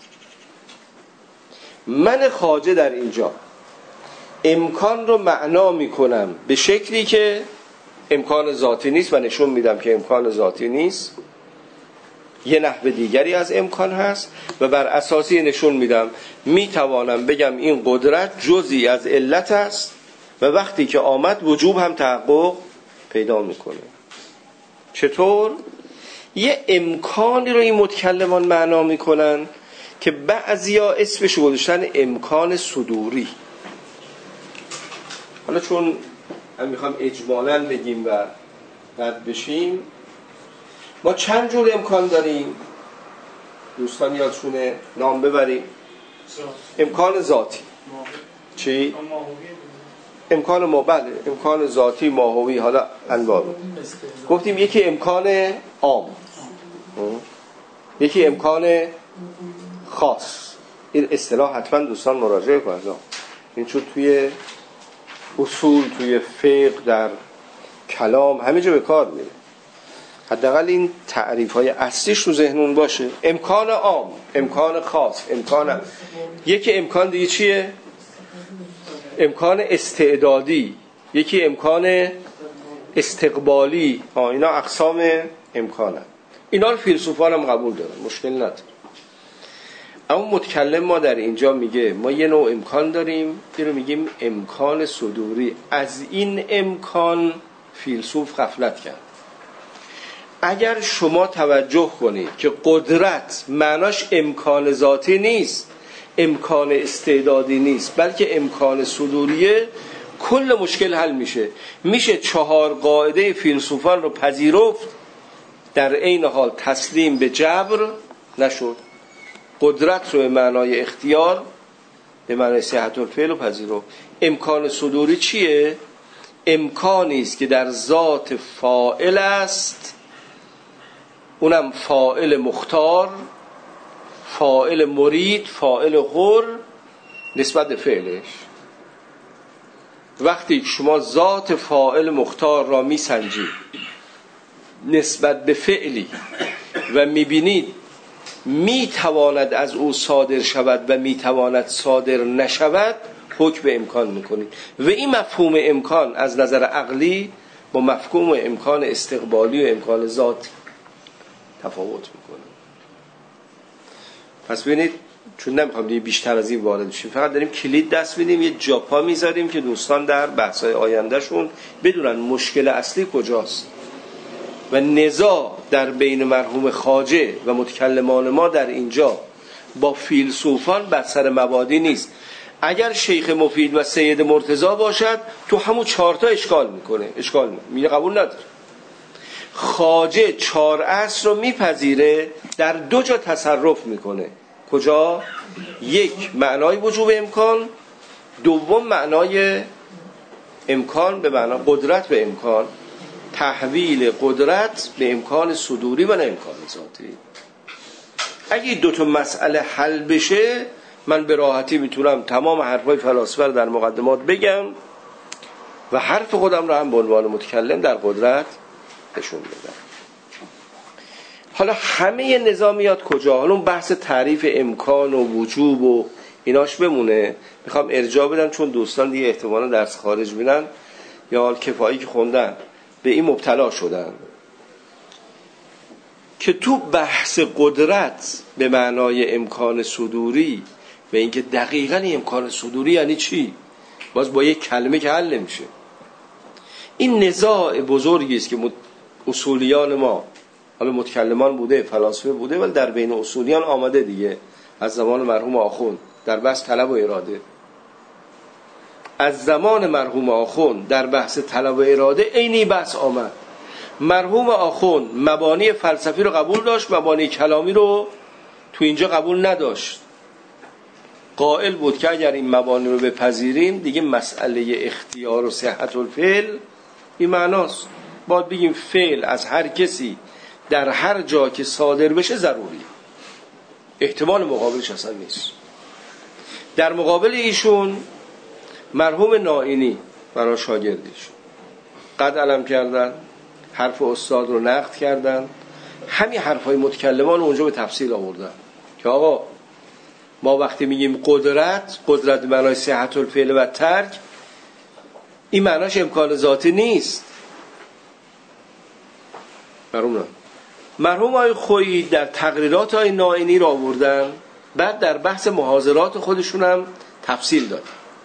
من خواجه در اینجا امکان رو معنا میکنم به شکلی که امکان ذاتی نیست و نشون میدم که امکان ذاتی نیست، یه نحو دیگری از امکان هست و بر اساسی نشون میدم میتوانم بگم این قدرت جزئی از علت است و وقتی که آمد وجوب هم تحقق پیدا میکنه. چطور؟ یه امکانی رو این متکلمان معنا میکنن که بعضیا اسمش رو گذاشتن امکان صدوری. حالا چون هم میخوام اجمالاً بگیم و رد بشیم، ما چند جور امکان داریم؟ دوستان یادشونه نام ببریم. امکان ذاتی چی؟ امکان بله، امکان ذاتی، ماهوی، حالا انواع. گفتیم یکی امکان عام، یکی امکان خاص. این اصطلاح حتما دوستان مراجعه کنید. این چون توی اصول، توی فقه، در کلام همه جا به کار میره. حداقل این تعریف‌های اصلیش رو ذهنون باشه. امکان عام، امکان خاص، امکان. یکی امکان دیگه چیه؟ امکان استعدادی، یکی امکان استقبالی. اینا اقسام امکانن. اینا رو فیلسوفان هم قبول دارن، مشکل نداره. اما متکلم ما در اینجا میگه ما یه نوع امکان داریم، این رو میگیم امکان صدوری. از این امکان فیلسوف غفلت کرد. اگر شما توجه کنید که قدرت معناش امکان ذاتی نیست، امکان استعدادی نیست، بلکه امکان صدوریه، کل مشکل حل میشه 4 قاعده فیلسوفان رو پذیرفت، در عین حال تسلیم به جبر نشد. قدرت رو به معنای اختیار، به معنای صحت الفعل رو پذیرفت. امکان صدوری چیه؟ امکانی است که در ذات فاعل است، اونم فاعل مختار، فاعل مرید، فاعل حر نسبت به فعلش. وقتی شما ذات فاعل مختار را میسنجید نسبت به فعلی و میبینید میتواند از او صادر شود و میتواند صادر نشود، حکم به امکان میکنید. و این مفهوم امکان از نظر عقلی با مفهوم امکان استقبالی و امکان ذات تفاوت میکنه. پس ببینید چون نمیخوام دیگه بیشتر از این وارد بشیم، فقط داریم کلید دست میدیم، یه جاپا میذاریم که دوستان در بحث‌های آیندهشون بدونن مشکل اصلی کجاست. و نزاع در بین مرحوم خواجه و متکلمان ما در اینجا با فیلسوفان بر سر مبادی نیست. اگر شیخ مفید و سید مرتضی باشد تو همون 4 تا اشکال میگه قبول نداره. خواجه 4 اصل رو میپذیره، در 2 جا تصرف میکنه. کجا؟ 1 معنای وجوب امکان، 2 معنای امکان به معنای قدرت به امکان، تحویل قدرت به امکان صدوری و نه امکان ذاتی. اگه 2 تا مسئله حل بشه من به راحتی میتونم تمام حرفای فلاسفه رو در مقدمات بگم و حرف خودم رو هم به عنوان متکلم در قدرت نشون بدم. حالا همه نظامیات کجا؟ حالا اون بحث تعریف امکان و وجوب و ایناش بمونه. میخوام ارجاع بدم چون دوستان دیگه احتمالا درس خارج بینن یا حال کفایی که خوندن به این مبتلا شدن که تو بحث قدرت به معنای امکان صدوری و اینکه دقیقاً امکان صدوری یعنی چی، باز با یک کلمه که حل نمیشه. این نزاع بزرگی است که اصولیان ما، حالا متکلمان بوده فلاسفه بوده، ولی در بین اصولیان آمده دیگه از زمان مرحوم آخوند در بحث طلب و اراده. از زمان مرحوم آخوند در بحث طلب و اراده عینی بحث آمد. مرحوم آخوند مبانی فلسفی رو قبول داشت، مبانی کلامی رو تو اینجا قبول نداشت. قائل بود که اگر این مبانی رو بپذیریم دیگه مسئله اختیار و صحت الفعل این معناست. باید بگیم فعل از هر کسی در هر جا که صادر بشه ضروری، احتمال مقابلش اصلا نیست. در مقابل ایشون مرحوم نائینی برای شاگردیشون قد علم کردن، حرف استاد رو نقد کردن، همین حرفای متکلمان اونجا به تفصیل آوردن که آقا ما وقتی میگیم قدرت معنای صحت الفعل و ترک، این معناش امکان ذاتی نیست. مرحوم آقای خویی در تقریرات آقای نائینی رو آوردن، بعد در بحث محاضرات خودشون هم تفصیل داد،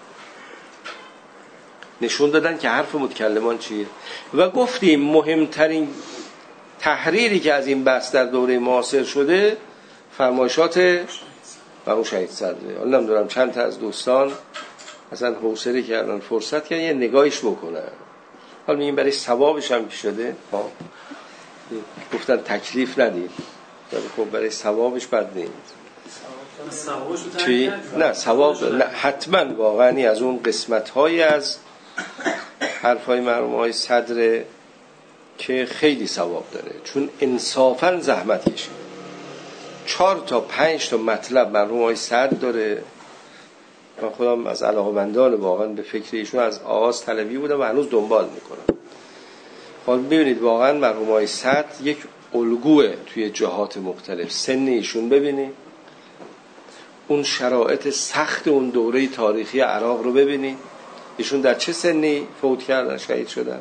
نشون دادن که حرف متکلمان چیه. و گفتیم مهمترین تحریری که از این بحث در دوره معاصر شده فرمایشات مرحوم شهید صدره. حالا نمیدونم چند تا از دوستان اصلا حوصله کردن فرصت کردن یه نگاهش بکنن. حالا میگیم برای ثوابش هم شده، گفتن تکلیف ندید، خب برای ثوابش بد نیست. چی؟ نه ثواب نه حتما واقعا از اون قسمت‌های از حرفای مرحوم آقای صدر که خیلی ثواب داره، چون انصافا زحمت کشید. 4 تا 5 تا مطلب مرحوم آقای صدر داره. من خودم از علاقه‌مندان واقعا به فکر ایشون از آغاز طلبی بودم و هنوز دنبال میکنم. حالا ببینید واقعا مرحوم آقای صدر یک الگوه توی جهات مختلف. سن ایشون ببینید، اون شرایط سخت اون دوره تاریخی عراق رو ببینید. ایشون در چه سنی فوت کردن، شهید شدن؟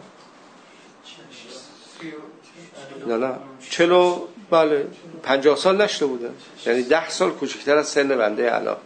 نه 50 سال نشده بودن، یعنی 10 سال کوچکتر از سن بنده الان.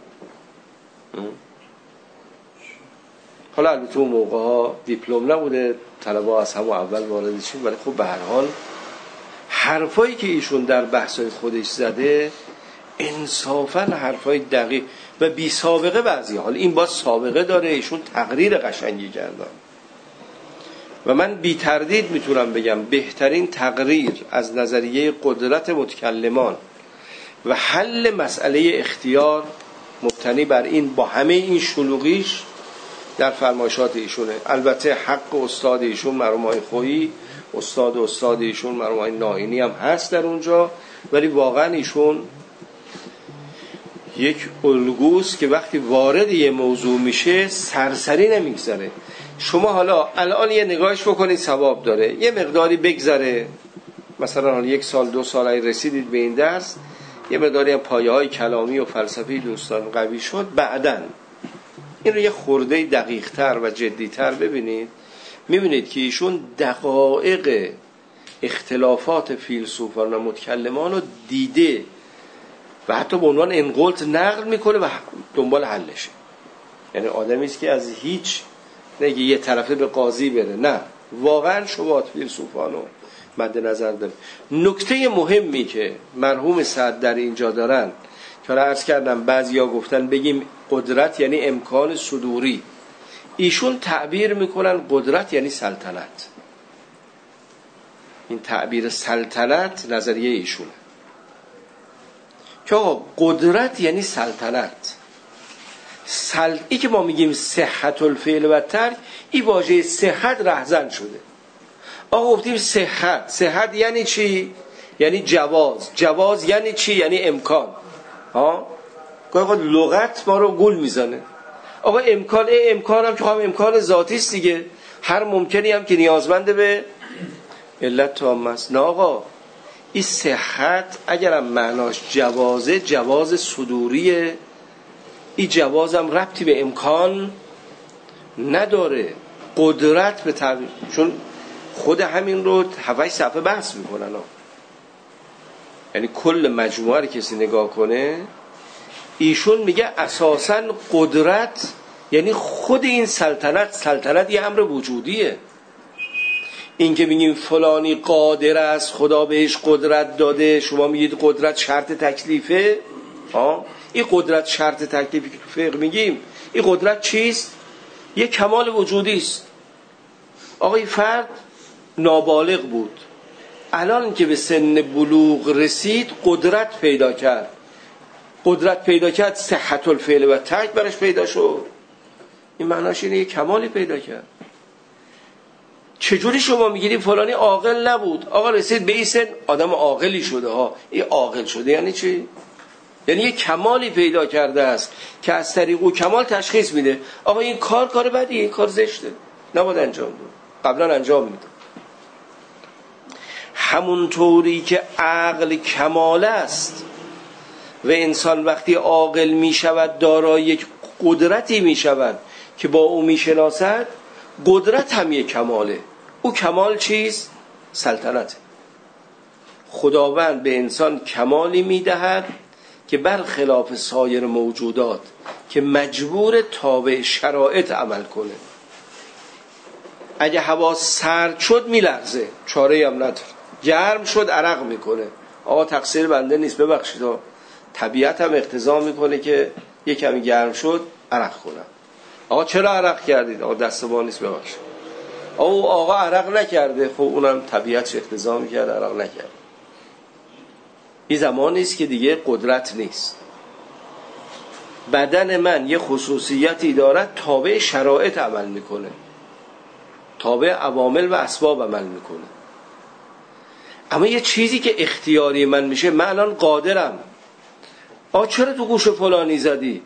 حالا البته اون موقع ها دیپلم نبوده، طلبا از همون اول وارد شدن، ولی خب به هر حال حرفایی که ایشون در بحث‌های خودش زده انصافاً حرفای دقیق و بی سابقه بعضی. حال این باز سابقه داره، ایشون تقریر قشنگی کردن و من بی تردید میتونم بگم بهترین تقریر از نظریه قدرت متکلمان و حل مسئله اختیار مبتنی بر این با همه این شلوغیش در فرمایشات ایشونه. البته حق استاد ایشون مرحوم آقای خویی، استاد ایشون مرحوم آقای نائینی هم هست در اونجا، ولی واقعا ایشون یک الگوست که وقتی وارد یه موضوع میشه سرسری نمیگذره. شما حالا الان یه نگاهش بکنید ثواب داره، یه مقداری بگذره، مثلا حالا 1 سال 2 سال رسیدید به این درس، یه مقداری هم پایه‌های کلامی و فلسفی دوستان قوی شد، بعدن این رو یه خورده دقیق‌تر و جدی‌تر ببینید، می‌بینید که ایشون دقایق اختلافات فیلسوفان و متکلمان رو دیده و حتی به عنوان انقلت نقل میکنه و دنبال حلشه. یعنی آدمی است که از هیچ نگه یه طرفه به قاضی بره، نه، واقعا شبهات فیلسوفانو مد نظر داره. نکته مهمی که مرحوم سعد در اینجا دارن که عرض کردم بعضیا گفتن بگیم قدرت یعنی امکان صدوری، ایشون تعبیر میکنن قدرت یعنی سلطنت. این تعبیر سلطنت نظریه ایشونه که آقا قدرت یعنی سلطنت. ای که ما میگیم صحت الفعل و ترک، این واژه صحت رهزن شده. آقا گفتیم صحت یعنی چی؟ یعنی جواز یعنی چی؟ یعنی امکان. آقا لغت ما رو گول میزنه. آقا امکان هم که امکان ذاتی است دیگه، هر ممکنی هم که نیازمند به علت تام است. نه آقا، این صحت اگرم معناش جواز صدوریه، این جوازم ربطی به امکان نداره. قدرت به تعبیر، چون خود همین رو 7 صفحه بحث میکنن یعنی کل مجموعه رو کسی نگاه کنه، ایشون میگه اساساً قدرت یعنی خود این سلطنت یه امر وجودیه. این که میگیم فلانی قادر است، خدا بهش قدرت داده، شما میگید قدرت شرط تکلیفه. این قدرت شرط تکلیفی که فقه میگیم، این قدرت چیست؟ یه کمال وجودی است. آقا این فرد نابالغ بود، الان که به سن بلوغ رسید قدرت پیدا کرد، صحت الفعل و ترک برش پیدا شد. این معناش اینه یه کمالی پیدا کرد. چجوری شما میگیریم فلانی عاقل نبود، آقا رسید به این سن آدم عاقلی شده این عاقل شده یعنی چی؟ یعنی یه کمالی پیدا کرده است که از طریق او کمال تشخیص میده آقا این کار بدیه، این کار زشته، نباید انجام بده، قبلا انجام میده. همونطوری که عقل کمال است و انسان وقتی عاقل میشود دارای یک قدرتی میشود که با او میشناسد، قدرت هم یک کماله. او کمال چیست؟ سلطنت. خداوند به انسان کمالی میدهد که برخلاف سایر موجودات که مجبور تابع شرایط عمل کنه، اگه هوا سرد شد میلرزه، چاره هم نداره، گرم شد عرق میکنه، آقا تقصیر بنده نیست، ببخشید طبیعت هم اقتضا میکنه که یک کمی گرم شد عرق کنم. آقا چرا عرق کردید؟ آقا دست ما نیست، ببخشید. آقا عرق نکرده، خب اونم طبیعتش اقتضا میکرد عرق نکرد. این زمانی است که دیگه قدرت نیست. بدن من یه خصوصیتی دارد، تابع شرایط عمل میکنه، تابع عوامل و اسباب عمل میکنه. اما یه چیزی که اختیاری من میشه، من الان قادرم، چرا تو گوش فلانی زدی؟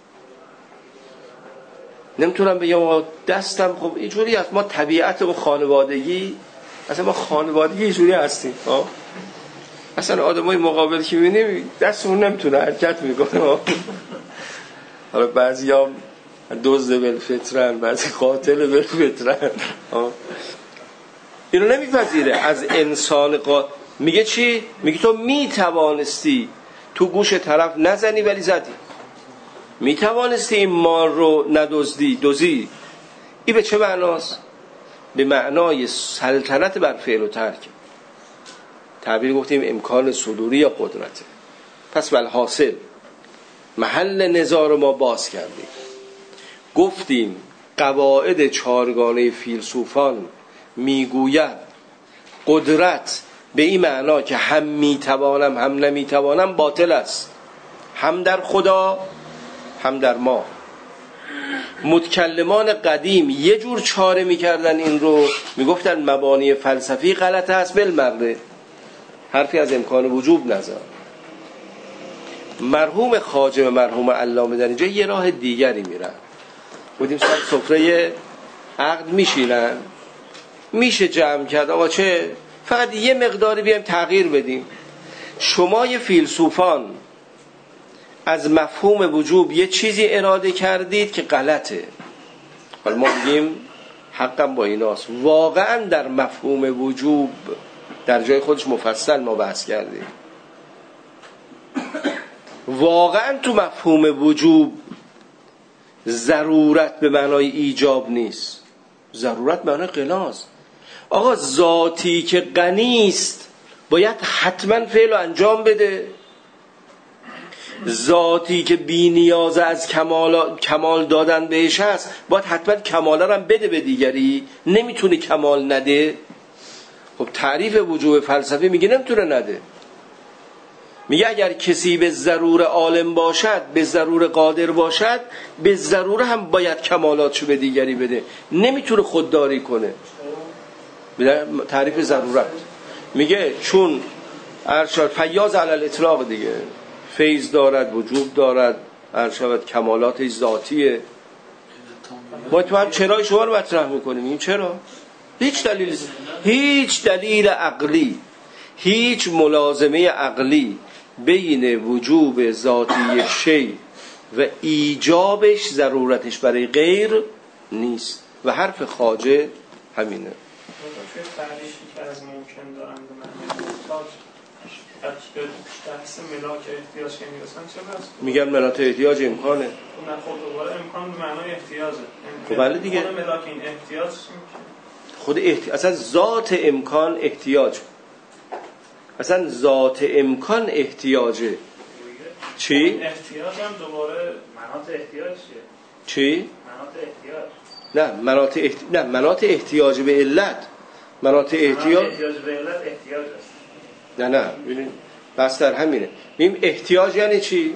نمیتونم بگم دستم، خب اینجوری هست، ما طبیعت و خانوادگی، اصلا ما خانوادگی اینجوری هستیم. اصلا آدمای مقابل که میبینیم دستمون نمیتونه حرکت میکنه. حالا بعضی هم دزد بالفطرن، بعضی قاتل بالفطرن. اینو نمیپذیره از انسان. میگه چی؟ میگه تو میتوانستی تو گوش طرف نزنی ولی زدی، میتوانستی این مال رو دزدی. این به چه معناست؟ به معنای سلطنت بر فعل و ترک. تعبیر گفتیم امکان صدوری یا قدرته. پس بالحاصل محل نزاع رو ما باز کردیم، گفتیم قواعد 4گانه فیلسوفان میگوید قدرت به این معنا که هم میتوانم هم نمیتوانم باطل است، هم در خدا هم در ما. متکلمان قدیم یه جور چاره میکردن این رو، میگفتن مبانی فلسفی غلط است، بالمره حرفی از امکان وجوب نزد. مرحوم خواجه و مرحوم علامه در اینجا یه راه دیگری میرن. بودیم سر سفره عقد میشینن، میشه جمع کرد آقا چه فقط یه مقداری بیایم تغییر بدیم. شما یه فیلسوفان از مفهوم وجوب یه چیزی اراده کردید که غلطه، حالا ما میگیم حقم با ایناست. واقعا در مفهوم وجوب در جای خودش مفصل ما بحث کردیم. واقعا تو مفهوم وجوب ضرورت به معنای ایجاب نیست، ضرورت معنای غناست. آقا ذاتی که غنی است باید حتما فعل و انجام بده، ذاتی که بی نیاز از کمال دادن بهش هست باید حتما کمال هم بده به دیگری، نمیتونه کمال نده. خب تعریف وجوب فلسفی میگه نمیتونه نده، میگه اگر کسی به ضرور عالم باشد، به ضرور قادر باشد، به ضرور هم باید کمالاتشو به دیگری بده، نمیتونه خودداری کنه. تعریف ضرورت میگه چون ارشاد فیاض علی الاطلاق دیگه، فیض دارد، وجود دارد، ارشاد کمالات ذاتیه. ما تو هم چرای شما رو مطرح میکنیم، این چرا؟ هیچ دلیل عقلی، هیچ ملازمه عقلی بین وجوب ذاتی یک شی و ایجابش ضرورتش برای غیر نیست و حرف خواجه همینه. توی تعریفی که از ممکن دارن به معنی محتاج بحث ملاک احتیاج که میرسن چه بس؟ میگن ملاک احتیاج امکانه. نه خب دوباره امکان به معنای احتیاجه. خب بله دیگه. خود ملاک این احتیاج خود اصلا ذات امکان احتیاج، اصلا ذات امکان احتیاجه. چی؟ احتیاج هم دوباره مناط احتیاج چیه؟ چی؟ مناط احتیاج. نه مناط احتیاج به علت. مناط احتیاج به علت احتیاج است. نه ببین بس در همینه. میگیم احتیاج یعنی چی؟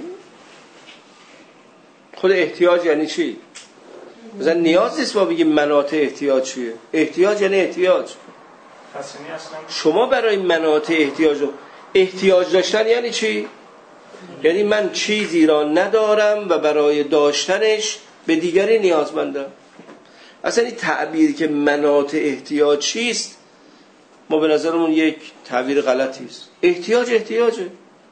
خود احتیاج یعنی چی؟ مثلا نیاز نیست ما بگیم مناط احتیاج چیه. احتیاج یعنی احتیاج. شما برای مناط احتیاج داشتن یعنی چی؟ یعنی من چیزی را ندارم و برای داشتنش به دیگری نیازمندم. اصلا این تعبیری که مناط احتیاج چیست ما به نظرمون یک تعبیر غلطی است. احتیاجه.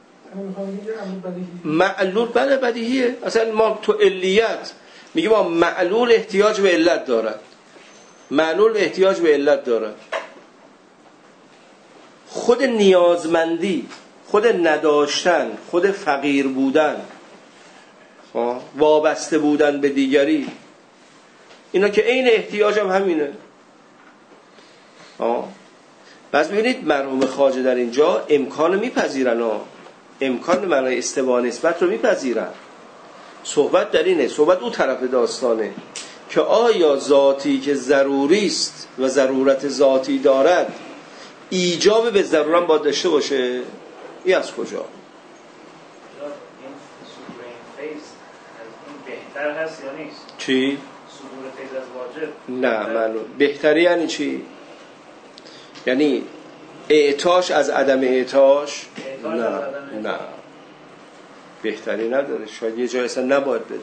معلول بله بدیهیه. اصلا ما تو علیت میگه ما معلول احتیاج به علت دارد، معلول احتیاج به علت دارد. خود نیازمندی، خود نداشتن، خود فقیر بودن، وابسته بودن به دیگری، اینا که عین احتیاج هم همینه. بس ببینید مرحوم خواجه در اینجا امکان میپذیرن، امکان معنای استوا نسبت رو میپذیرن. صحبت در اینه، صحبت اون طرف داستانه که آیا ذاتی که ضروری است و ضرورت ذاتی دارد ایجاب به ضرورت باید داشته باشه؟ این از کجا؟ بهتر هست یا نیست؟ چی؟ صدور فیض از واجب؟ نه معلوم. بهتری یعنی چی؟ یعنی اعطاش از عدم اعطاش؟ نه بهتری نداره. شاید یه جای اصلا نباید بده.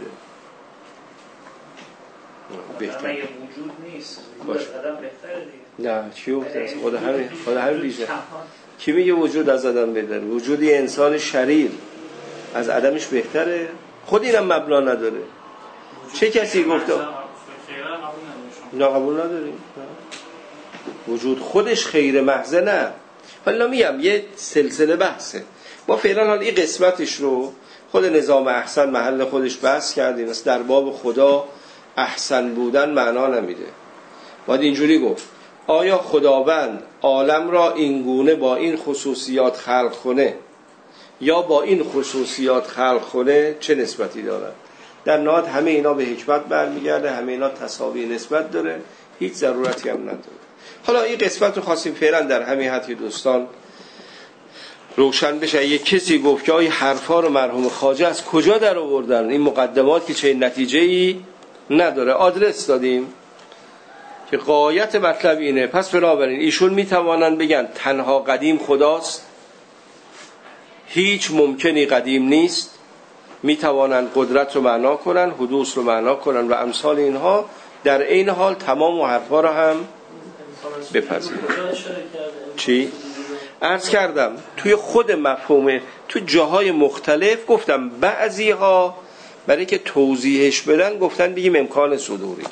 بهتر یه وجود نیست، وجود از عدم بهتره دیگه. نه چی گفته؟ خدا همین بیشه. کی میگه وجود از عدم بهتره؟ وجود یه انسان شریر از عدمش بهتره؟ خود اینم مبنا نداره. چه کسی گفته؟ نه قبول نداریم. وجود خودش خیر محض نه. حالا میگم یه سلسله بحثه. ما فعلا حالا این قسمتش رو خود نظام احسن محل خودش بحث کردیم. است در باب خدا احسن بودن معنا نمیده. باید اینجوری گفت آیا خداوند عالم را اینگونه با این خصوصیات خلق کنه یا با این خصوصیات خلق کنه چه نسبتی دارد؟ در نهایت همه اینا به حکمت برمیگرده، همه اینا تساوی نسبت داره، هیچ ضرورتی هم نداره. حالا این قسمت رو خواستیم فعلا در همین حد که دوستان روشن بشه. یک کسی گفت که این حرفا رو مرحوم خواجه از کجا در آوردن؟ این مقدمات که چه نتیجه‌ای نداره. آدرس دادیم که غایت مطلب اینه. پس بنابراین ایشون میتوانن بگن تنها قدیم خداست، هیچ ممکنی قدیم نیست، میتوانن قدرت رو معنا کنن، حدوث رو معنا کنن و امثال اینها. در این حال تمام و حرفا رو هم بپذیرن. چی؟ عرض کردم توی خود مفهوم تو جاهای مختلف گفتم بعضی ها برای که توضیحش بدن گفتن بگیم امکان صدوری،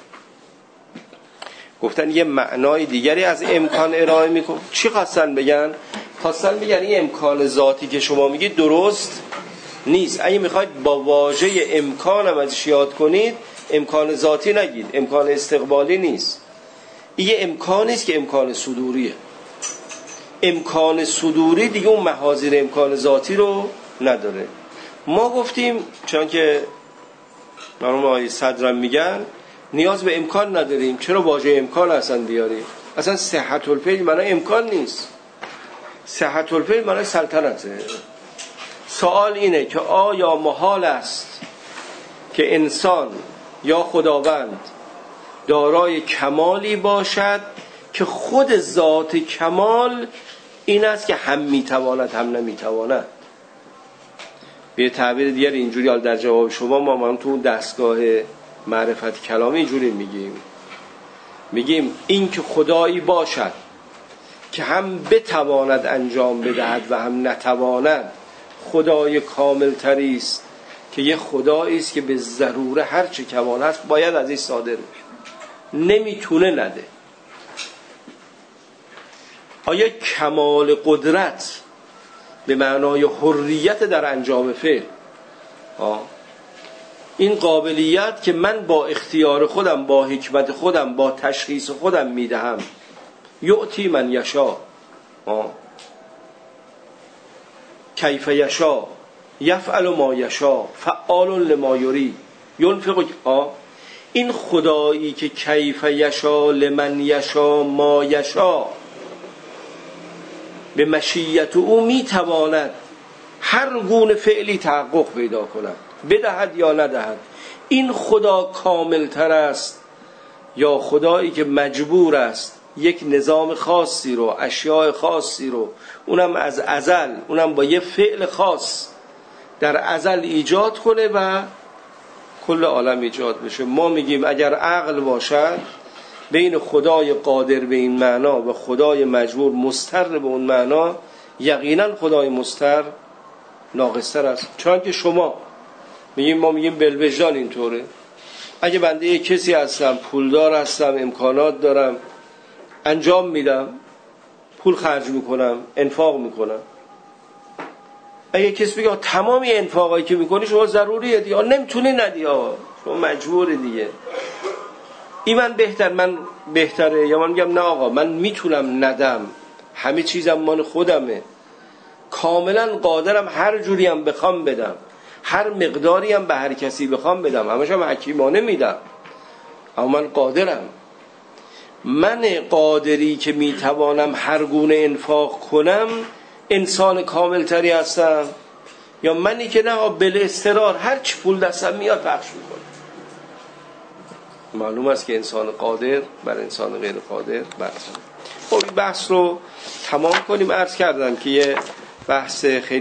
گفتن یه معنای دیگری از امکان ارائه میکن. چی خواستن بگن؟ خواستن بگن این امکان ذاتی که شما میگید درست نیست. اگه میخواید با واژه امکان هم ازش یاد کنید، امکان ذاتی نگید، امکان استقبالی نیست. این امکانی است که امکان صدوریه. امکان صدوری دیگه اون محاذیر امکان ذاتی رو نداره. ما گفتیم چون که مرحوم آقای صدرم میگن نیاز به امکان نداریم، چرا واژه امکان اصلا بیاریم؟ اصلا صحت الفعل معنی امکان نیست، صحت الفعل معنی سلطنته. سوال اینه که آیا محال است که انسان یا خداوند دارای کمالی باشد که خود ذات کمال این است که هم میتواند هم نمیتواند؟ به تعبیر دیگر اینجوری، حال در جواب شما ما تو دستگاه معرفت کلامی اینجوری میگیم این که خدایی باشد که هم بتواند انجام بدهد و هم نتواند، خدای کامل تری است که یه خدایی است که به ضروره هر چه کمال هست باید از این صادر بشه، نمیتونه نده. آیا کمال قدرت به معنای حریت در انجام فعل، این قابلیت که من با اختیار خودم، با حکمت خودم، با تشخیص خودم میدهم، یعطی من یشا کیف یشا یفعل ما یشا فعال لما یرید ينفق، این خدایی که کیف یشا لمن یشا ما یشا، به مشیت او میتواند هر گونه فعلی تحقق پیدا کند، بدهد یا ندهد. این خدا کامل تر است یا خدایی که مجبور است یک نظام خاصی رو، اشیاء خاصی رو، اونم از ازل، اونم با یه فعل خاص در ازل ایجاد کنه و کل عالم ایجاد بشه؟ ما میگیم اگر عقل باشد بین خدای قادر به این معنا و خدای مجبور مضطر به اون معنا، یقینا خدای مضطر ناقص‌تر است. چون که شما میگیم، ما میگیم بالوجدان اینطوره، اگه بنده یک کسی هستم، پولدار هستم، امکانات دارم، انجام میدم، پول خرج میکنم، انفاق میکنم، اگه کسی بگه تمامی انفاقایی که میکنی شما ضروریه دیگه، نمیتونی ندی، شما مجبوری دیگه، این من بهتره، یا من میگم نه آقا من میتونم ندم، همه چیزم مال خودمه، کاملا قادرم هر جوری هم بخوام بدم، هر مقداری هم به هر کسی بخوام بدم، همش هم حکیمانه میدم، اما من قادرم. من قادری که میتوانم هر گونه انفاق کنم انسان کامل تری هستم، یا منی که نه بل استرار هر چی پول دستم میاد پخش میکنم؟ معلوم است که انسان قادر بر انسان غیر قادر برتره. خب این بحث رو تمام کنیم. عرض کردم که یه بحث خیلی